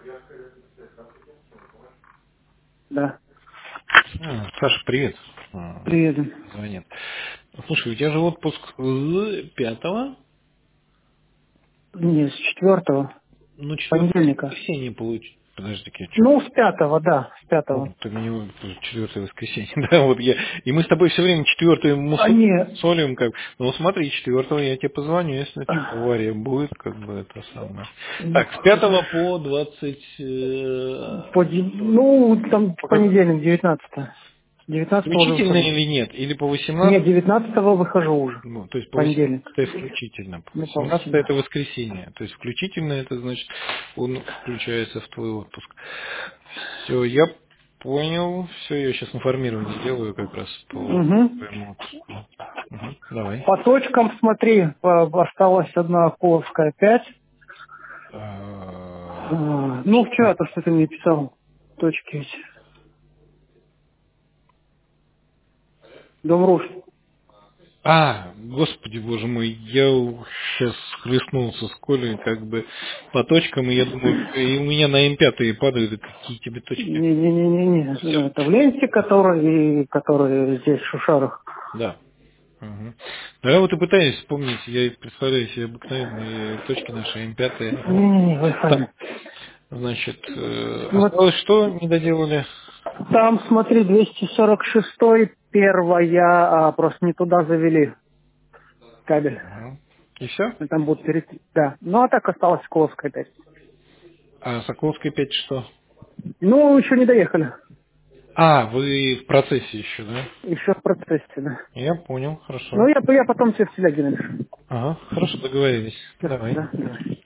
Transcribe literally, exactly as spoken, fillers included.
Да. А, Саша, привет. А, Приеду. Звонит. Слушай, у тебя же отпуск с пятого, Не, с четвертого. ну, четвертое Понедельника. воскресенье получится. Подожди-ка, что? Ну, с пятого, да, с О, пятого. ты меня четвертое воскресенье, да, вот я. И мы с тобой все время четвертое А нет. мусолим, как. Ну смотри, четвертого я тебе позвоню, если что, авария будет, как бы это самое. Ну, Так, с пятого по двадцать. Э, по де- ну, там по как- понедельник, девятнадцатого. девятнадцатого уже включительно выхожу. или нет? Или по Нет, восемнадцать? девятнадцатого выхожу уже. Ну, то есть по Понедельник. восемнадцатое включительно. По Ну, по восемнадцатое это восемнадцатому. воскресенье. То есть включительно это значит, он включается в твой отпуск. Все, я понял. Все, я сейчас информирование сделаю как раз по Угу. твоему отпуску. Мгм, давай. По точкам смотри, по- осталась одна Коловская пять. А, А, Ну, вчера то, что ты мне писал. Точки эти. Дом Руш. а, господи, боже мой, я сейчас хлестнулся с Колей как бы по точкам, и я думаю, и у меня на эм пять падают, и какие тебе точки. Не-не-не-не. Это в ленте, который, который здесь в Шушарах. Да. Мгм. Ну, я вот и пытаюсь вспомнить, я и представляю себе обыкновенные точки наши эм пять. Не-не-не, Wi-Fi. Значит, э, Вот осталось что не доделали? там, смотри, двести сорок шесть первая, а, просто не туда завели кабель. Ага. И все? И там будут перейти. Да. Ну, а так осталось Коловская опять. А Соколская пять что? Ну, еще не доехали. А, вы в процессе еще, да? Еще в процессе, да. Я понял, Ну, хорошо. я, я потом тебе в телеге напишу. Ага, хорошо, договорились. Да, Давай. да, давай.